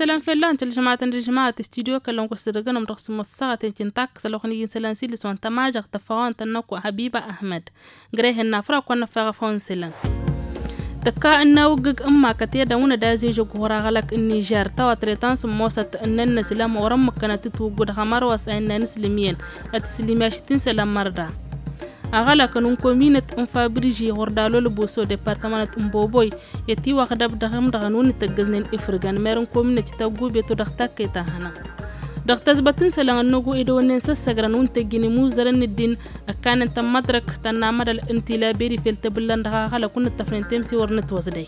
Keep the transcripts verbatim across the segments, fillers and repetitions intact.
سلام فلان تل جماعة الجماعة استوديو كلهم كسرقنا مرقص مصاغة تنتاك سلوخني سلان سيلس وانت ماجق تفاوان تنقو حبيبة أحمد قريه النافرة وكنا فاغفون سلان تكا إنه وقق أما كتير داونا دازي جوكورا غلق النيجر توا تريتان سموسة إننا سلام ورم كانت توقود غمار واسألنا نسلمين أتسلمياشتين سلام مردا أغلى كانون كومينة أنفابريجي غردالو لبوسو ديبارتمانت أمبوبوي يتي وغداب دغم دغنون تجزنين إفرغان ميرون كومينة تاوغو بيتو دغتاك كيتاهنا دغتاز باتن سلان النوغو إدو ننسى سغرانون تجيني موزرن الدين أكان انت مدرك تنامد الانتلابيري في التبلان دغا غلا كون التفرين تمسي ورنت وزدي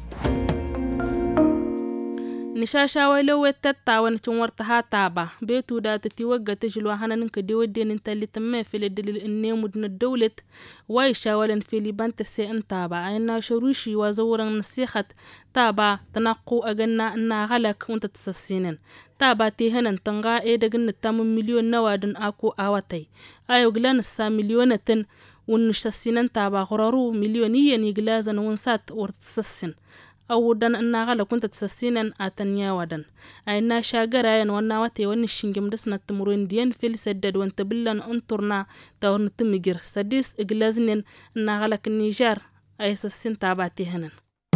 نشاشا ويلو ويتتا ونشمورتها تابا بيتو دا تتوقع تجلو هانا كديو الدين انتا اللي تمي في الدليل اني مدن الدولة وايشا ولن في لبان تسي انتابا اينا شروشي وزورا نسيخت تابا تناقو اغنى انا غلق وانت تسسينين تابا تيهنا تنغا ايدا قلنا تامو مليون نوادن اكو اواتي ايو قلان السا مليونة ونشسينين تابا غرارو مليونيا يقلازن ونسات ورتسسين أو دان أنا غلا كنت تسسينا أتنيا ودن أينا شاجرين ونواتي ونشينجم دسنا تمرين ديان في السدد وانتبلن أنطرنا تورن تمجر سديس إجلازنين أنا غلا كنيجار أي سسين تابعتي هنن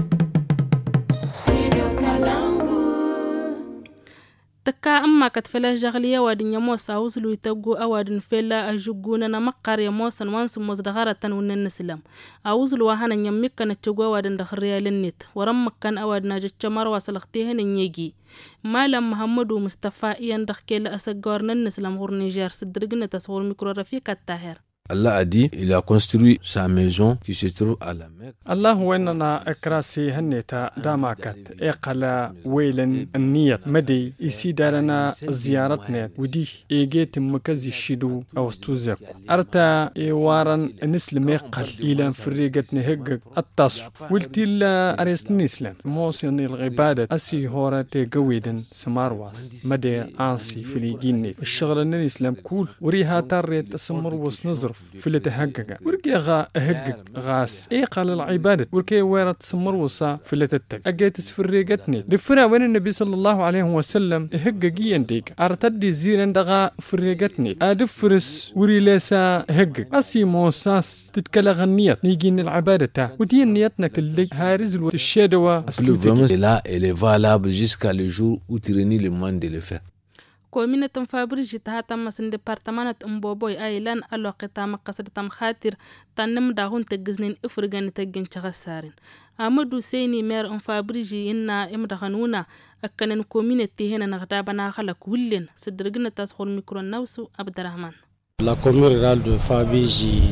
تكا أما كتفلا جغلية وادن يموس أوزلو يتوقو أوادن فلا أجوغونا نمقار يموسا وانسو مزدغارة ونن نسلام أوزلو وحانا يميكا نتوقو أوادن دخريا للنت ورمكان أوادنا جتشمار واسلختيهن نيجي مالام محمد ومصطفى إيان دخكيلا أساقورن نسلام غور نيجار سدرقنا تصور ميكرو رفيق التاهر Allah a dit, il a construit sa maison qui se trouve à la Mecque. الله ويننا أكراسي هنيتا داماكت إقلا ويلن النية مدي يسيدارنا زيارتنا ودي إيجيت مكزي الشدو أو استوزك أرتا إيوارن نسلم يقل إلى فريقة نهجك التصو ولتي لا أريس نسلم موسين الغبادة أسي هوراتي قويدن سمارواس مدي آنسي في الجيني الشغل نسلم كول وريها تاريت سمر وسنظرف في اللي تهجج وركي غا هجج غاس إيه قال العبادة وركي ويرت سمر وصا في اللي تتك أجيت سفريقتني لفرا وين النبي صلى الله عليه وسلم هججي ينديك أرتدي زيرن دغا فريقتني أدفرس وري لسا هجج أسي موساس تتكلم النية نيجين العبادة تا ودي النيتنا اللي هارز الشدوى Le là elle est valable jusqu'à le jour où tu réunis le monde de le faire. كومينة فابريجي تهاتا مسن ديبارتمانات امبوبوي ايلان الوقتا مقصد تم خاطر تنم داغون تجزنين افرغان تجن شغسارين امدو سيني مير ام فابريجي إنا امدغنونا اكنن كومينة تيهنا نغدابنا خلق ولين سدرغنا تسخل ميكرو نوسو عبد الرحمن. La commune rurale de Fabiji,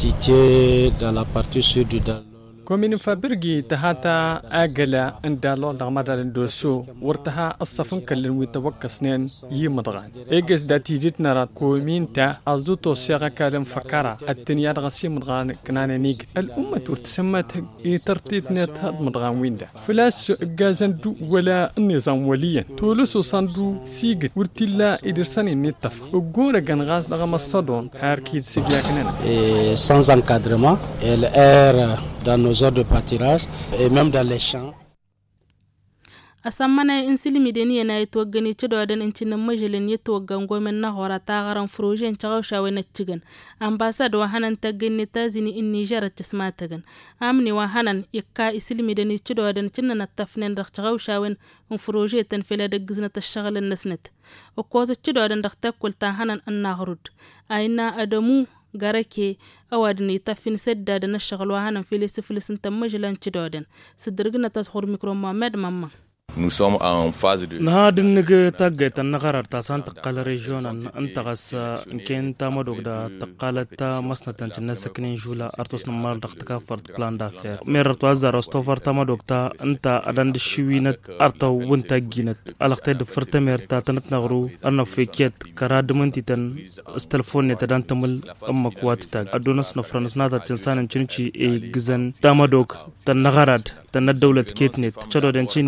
située dans la partie sud du Dal. كومين فابرجي تهاتا أجلا إن دالو لغمدا لندوسو ورتها الصفن كلن ويتوقع سنين يمضغان إيجز داتي جيت نرى كومين تا أزوتو سيغا كالم فكرة التنيا غسي مضغان كنانا نيج الأمة تسمت يترتيت نت هاد مضغان ويندا فلاس جازن دو ولا النظام وليا تولسو صندو سيجت ورتلا إدرساني نتف وجورا كان غاز لغم الصدون هاركيد سيجيا كنانا sans encadrement elle erre dans nos de pâturage et même dans les champs. أسمعنا إن سلمي دنيا نا يتوجني تدو أدن إن تنا مجلن يتوجن قومن نهورا تاغران فروجين تغوشا وينتجن أمباساد وهنا تجني تازني إني جرت تسمع تجن أمني وهنا يكا إسلمي دني تدو أدن تنا نتفنن رخ تغوشا وين فروجين تنفلا دجزنة الشغل النسنت وقوز تدو أدن رخ تاكل تاهنا النهرود أينا أدمو غاركي أوادني تفين سدّا دنا الشغل وهنا في ليس فلسن تمجلن تدودن سدرجنا تصخر ميكرو محمد ماما Nous sommes en phase de نهاد النجى تجت النغرر تاسان تقال ريجون أن تغس إن كان تامدوك دا تقالت مسنة تنجنا سكنين جولا أرتوس نمال دقتك فرد بلان دافير مير توزر استوفر تامدوك تا أنت أدان دشوينت أرتو وانت جينت ألقت دفرت مير تا تنت نغرو أنا فيكيت كراد منتي تن استلفوني تدان تمل أمك وات تاج أدونس نفرنس ناتا تنسان انشنشي إي جزن تامدوك تنغرد تن الدولة كيتنت تشدو دنشيني نسال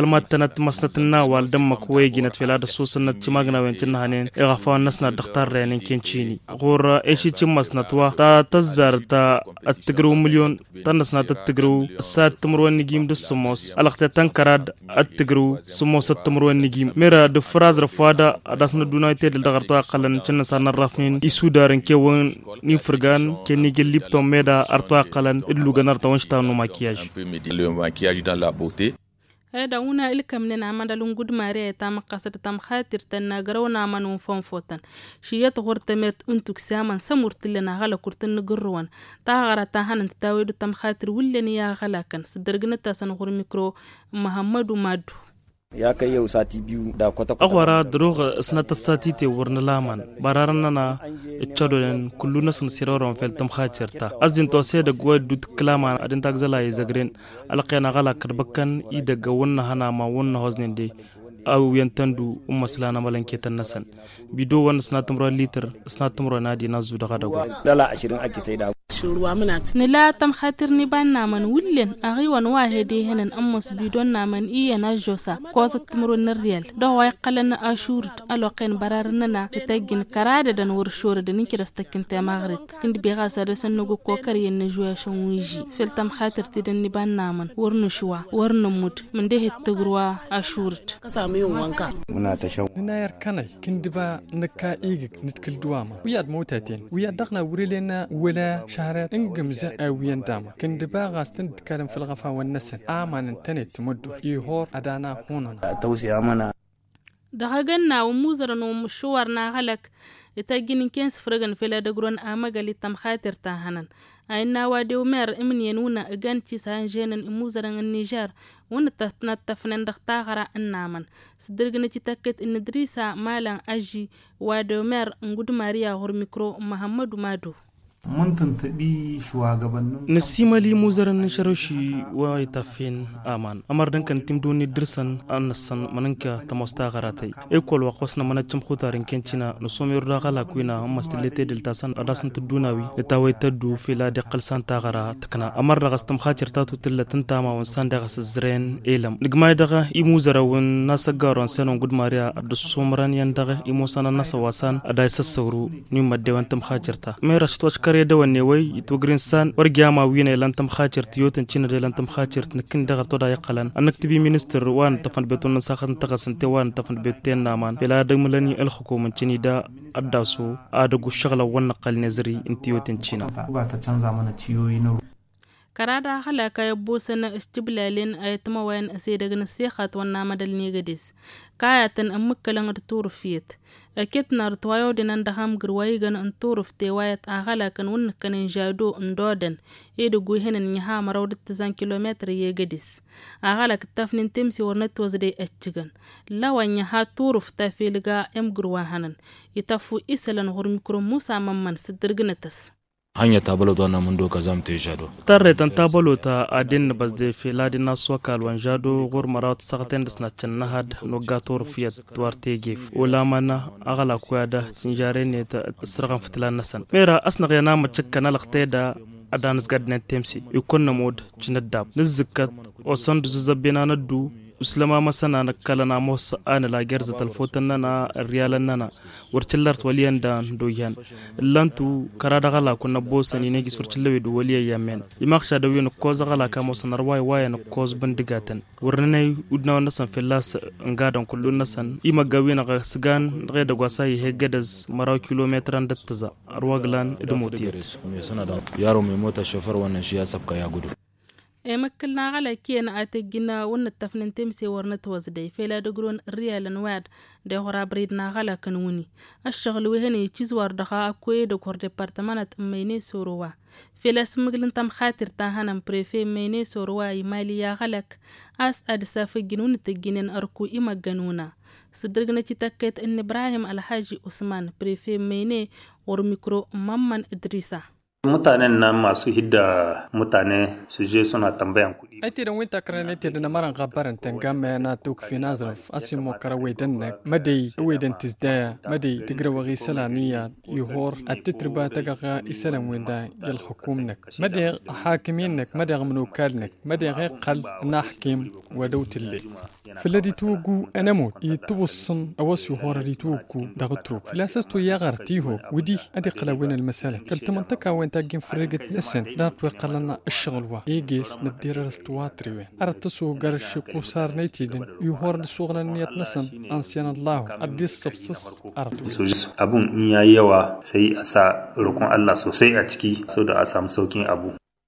kalmat tanat masnatna wal dammak weginat filada susanat chimagna wentin hanen igafa nasna daktar renin kenchini gora eshi chimasnatwa ta tazar ta atgru milyon tanasna tatgru sat tumruan nigim dus sumos alaqta tankarad atgru sumos tumruan nigim mera de fraz rafada adasna dunayte del dagarta qalan chinna sana rafnin isudarin kewon ni furgan kenni gelipto meda arta qalan idlu ganar tawanshta no maquillage le maquillage dans la beauté. هذا هنا إلكم من عمل لونجود ماريا تام قصة تام خاطر تناجرونا من وفن فوتن شيء تغور تمرت أنتو كسامان سمرت لنا غلا كرتن نجروان تاغرا تاهن تتاويد تام خاطر ولني يا غلا كان صدرجنا تاسنغور ميكرو محمد ومادو ya kai yau sati biyu da kwata kwata agwara droga snata sati te warna laman bararna na chadolen kulluna sun siraron feltam khacherta azin to sai da gwa dut klama adin tagzala ya zagren alqena gala karbakan i daga wannan hana ma wannan hoznin de aw yantandu umma salana malanke tan nasan bido wannan snatum ro liter snatum ro nadi nazu daga dago dala ashirin ake sai da نلا تم خاطر نبان نامن ولن أغيوان واحدي هنن أمس بيدون نامن إيا ناجوسا قوزة تمرون الريال دو وايقلن أشورت ألوقين برارننا تتاقين كرادة دان ورشورة دان كرستكين تاماغرت كند بيغاسة رسن نغو كوكري النجوية شنويجي فيل تم خاطر تدن نبان نامن ورنشوا ورنمود من ديه التقروا أشورت muna ta shan nina yar kanai kindiba naka igik nitkil duama wiyad motatin wiyad daqna wurilena wala شهرات انقمز اويان داما كندبا غاستن تكلم في الغفا والنسن امان انتني تمدو يهور ادانا هوننا توسي امنا دغاغنا وموزرن ومشورنا غلك يتاجين كينس فرغن في لادغرون امغالي تم خاطر تاهنن اينا وادي ومر امن ينونا اغانتي سان جينن موزرن النيجر ونتتنا تفنن دختاغرا النامن سدرغنا تاكت ان دريسا مالان اجي وادي ومر انغود ماريا هور ميكرو محمد مادو mun tuntubi shugabannin nasimali muzaran sharoshi wa itafin aman amar dan kan timdoni dirsan annasan mananka tamosta garatai ekol wa qosna manachim khutarin kencina no somir da gala kuina mastilete del tasan adasan tudunawi etawai tadu fila de qalsan tagara takna amar ragastam khachir tatu tillatan tama wan sanda gas zren elam nigmay daga imuzara wan nasagaron senon gudmaria adu somran yan daga imosana nasawasan adai sassawru ni madde wan tam khachirta mera shtoch da wanne wai to green san wargiya ma wina lantam khachir tiyotin cin da lantam khachir nikin daga to da yaqalan anaktibi minister wan tafan betun sakhan tagasan te wan tafan beten naman bila da mulani al hukuman cini da addasu adagu shagla wan qal nazri intiyotin cina ba ta canza mana ciyoyi na karada halaka ya busana istiblalin ayatma wayan asay daga nasihat wan namadal negadis kayatan amkalan turfiyat akitna rtwayo dinan da ham girway gan an turfte wayat agalakan won kan jado ndodan edu guhenan nya ha marawd tazan kilometer yegadis agalak tafnin timsi warnat wazde attigan lawan nya ha turfta filga em girwa hanan itafu isalan hor mikro musa mamman sidirgnatas hanya tabalo dona mundo kazam te jado tarre tan tabalo ta adin bazde filadi na sokal wan jado gor marat saqten disna cannahad no gator fiyat twarte gif ulamana agala kuada cinjare ne ta sirgan fitlan nasan mera asna yana macakkana laqteda adanas gadne temsi ikonna mod cinadab nizkat osandu zabbina nadu uslama masana na kala na mos ana la gerza talfotan na riyalan nana wartillart waliyan da doyan lantu karada gala kunna bosani ne gisur cillawe do waliya yamen imaksha da wino koza gala ka mos narwai waya na koz bandigatan warnay udna wana san fillas ngadan kullun nasan ima gawina ga sigan reda gwasai hegadas maraw kilometran dattaza arwaglan idumotiyat me sana da yaro mai mota shofar wannan shi ya sabka ya gudu e makkalna gala kiyana atagina wonna tafnin temse warna tawazday fela dogron riyalan wad de hora bridna gala kan wuni ashghal wehni chizwar daga akoy de kor departament mayne sorowa fela smuglin tam khatir ta hanan prefe mayne sorowa imaliya galak as ad safigin wonni taginen arku imaganuna sidirgna ci takket in ibrahim alhaji usman prefe mayne war mikro mamman idrisa mutanen nan masu hidda mutane su je suna tambayan kuɗi. Ai tiran winta karane te da maran gabaran tanga me na tuk fi nazraf asimo karawedan nak madai wedan tizdaya madai tigra wagi salaniya yuhor atitriba taga isalam winda yal hukumnak madai hakiminnak madai منوكالنك مدى غير قل نحكم ودوت اللي فالذي توقو أنا موت يتوصن أوسو هورا دي توقو دغتروب فلا أساس يغارتيهو ودي أدي قلاوين المسألة كالت منطقة وين تاقين فرقة لسن دارت ويقلنا الشغل وا إيجيس ندير رستواتري وين أردتسو قرش قوسار نيتيدن يهور دسوغنا نيات نسن أنسيان الله أدي الصفصص أردتو سوجس أبون نيا يوا سي أسا ركون الله سو سي أتكي سودا أسا مسوكين أبو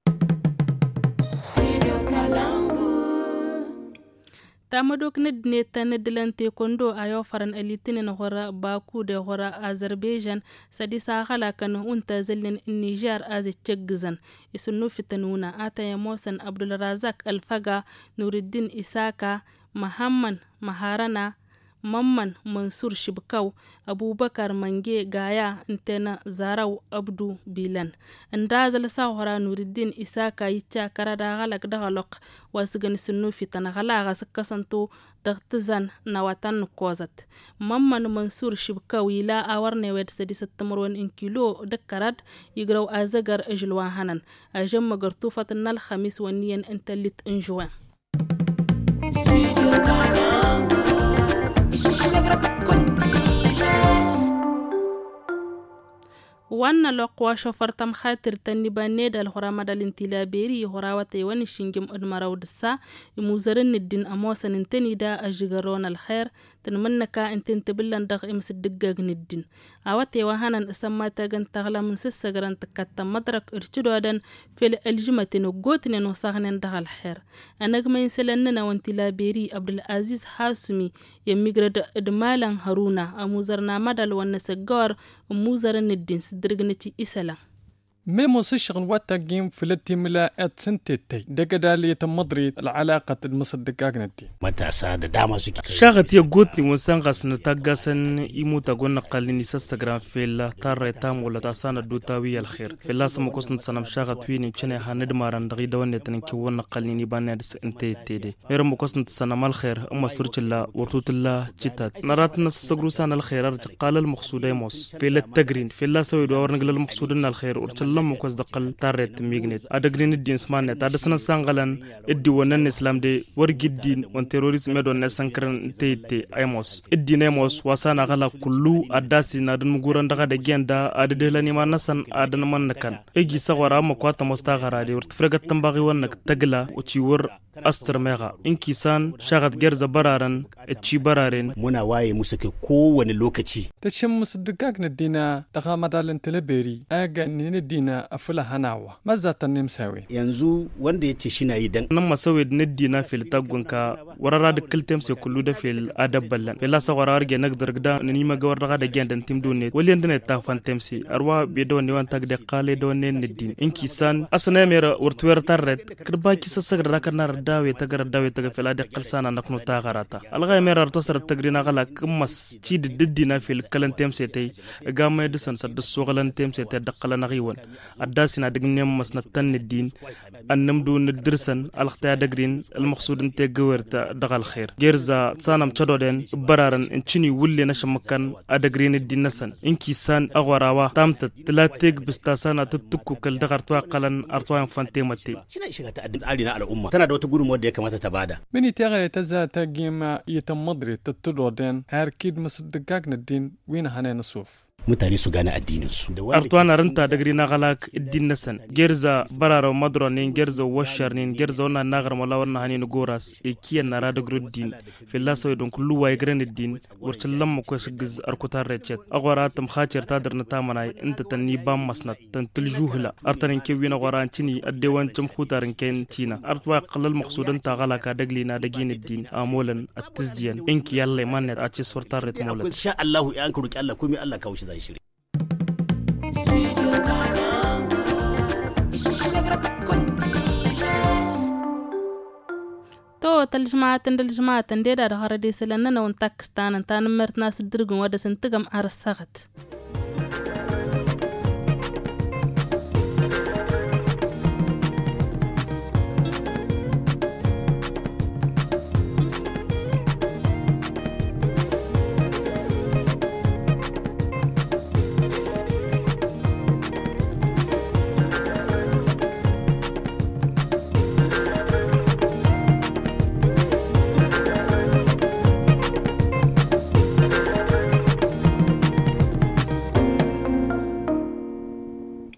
tamadok ne tan dilante kondo ayo faran elitinin hora baku da hora Azerbaijan sadi sa khala kan unta zallin Niger az cheggzan isunu fitanuna ataya Mosan Abdul Razak Alfaga Nuruddin Isaka Muhammad Maharana Mamman Mansur Shibkau Abubakar Mange Gaya Intena Zarau Abdu Bilan Andazal Sahara Nuruddin Isaka Yicha Karada Galak Dagalok wasgan sunu fitana galaga sakasanto dagtizan nawatan kozat Mamman Mansur Shibkau ila awarne wed sadisat tamron in kilo dakarad yigraw azagar ajlwa hanan ajam magartufat nal khamis waniyan intalit injuan وانا لقوا شفرتم خاطر تني بانيد الهرامة الانتلابيري هراوتي وان شنجم ادمارو دسا موزرن الدين اموسن انتني دا اجغرون الخير تنمنكا انتن تبلن دغ امس الدقاق ندين اواتي وهانا اسما تاغن تغلا من سسغران تكتا مدرك ارتدوادن في الجمة نقوتن وصاغنين دغ الخير اناغ ينسلننا وانتلابيري عبد العزيز حاسمي يميغرد ادمالان هارونا اموزرنا مدل وانسجار وموزرن الدين درجنتي إسلا ميمو سيشغل واتا جيم فلتي ملا سنتيتي دقدالية تمضري العلاقة المصدقاقنتي متى سادة داما سكي شاغت يقوتني وسانغاس نتاقاسن يموتا قولنا قاليني ساستغرام في الله تاري تام ولا تاسانا دوتاوي الخير في الله سمكوس نتسانم شاغت فيني بشاني هاندماران دغي دواني تنكي وانا قاليني بانيادس انتيتي دي ميرم مكوس نتسانم الخير اما سورج الله ورطوط الله جتات نراتنا سسقروسان الخير ارجع قال المقصود يموس في الله التقرين في الله سوي دوار نقل المقصودنا الخير ورجل لم كوز دقل تارت ميغنيت ادغرين الدين سمانه تادسنا سانغالان ادي ونن اسلام دي ورغدين وان تيروريزم دون سانكرن تيتي ايموس ادي نيموس واسانا غلا كلو اداسي نادن مغوران دغا دغيندا اددلاني ما نسن ادن من كان ايجي سغورا مكواتا مستغرا دي ورتفرغت تنباغي ونك تغلا وتي ور أستر ميغا إنكيسان شاغت جرز برارن اتشي برارن منا واي موسيقى كوان اللوكتي تشم مصدقاق ندينا تغامد على انتلبيري آقا ندينا أفلا هناوة ماذا تنم ساوي ينزو وانده يتشينا يدن نما سوي ندينا في التاقونكا وراراد كل تمسي كلو دا في الأدب بلن في الله سوار أرجع نقدر قدا ننيما قوار رغا جان دن تم دوني ولي عندنا التاقفان تمسي أروا بيدوان نيوان تاق دي قالي دوان ندين إنكيسان أصنا ميرا ورتوير تارد كرباكي سساق راكا نار dawe tagar dawe tagar fil adi qalsana naknu tagarata alga merar tosar tagrina gala kmas cid diddina fil kalan temsetay gamma edsan sad sugalan temsetay daqala nagiwan adasina dignem masna tanidin annam dun dirsan alkhta dagrin almaqsud inte gawerta dagal khair gerza sanam chadoden bararan inchini wulle nashmakan adagrin dinnasan inkisan agwarawa tamtat tlateg bistasana tuttukku kal dagartwa qalan artwa fantemati shina shiga ta adina al umma tana da wata gurmo da ya kamata ta bada mini tagare ta za ta gima yitan madri tattudoden har kid masaddaqaq nadin wina hanena suf mutane su gane addinin su artwana ranta dagri na galak iddin nasan gerza bararo madronin gerza washarnin gerza wana nagar malawarna hanin goras e kiyan na rada gruddin filla sawi don kullu way grenadin warchallam ko shigiz arkutar recet agwara tam khacher tadar na tamanay inta tanni bam masnat tan tuljuhla artanin kewina goran chini addewan chum khutarin ken china artwa qalal maqsudan ta galaka daglina dagin iddin amolan attisdiyan inki yalle mannet achi sortar ret molat insha Allah ya an kuruki Allah kuma Allah kawshi shiri تو تلجماعة تندلجماعة تنديدا هردي سلنا نون تاكستان تان مرت ناس الدرجون ودا سنتقم أرسغت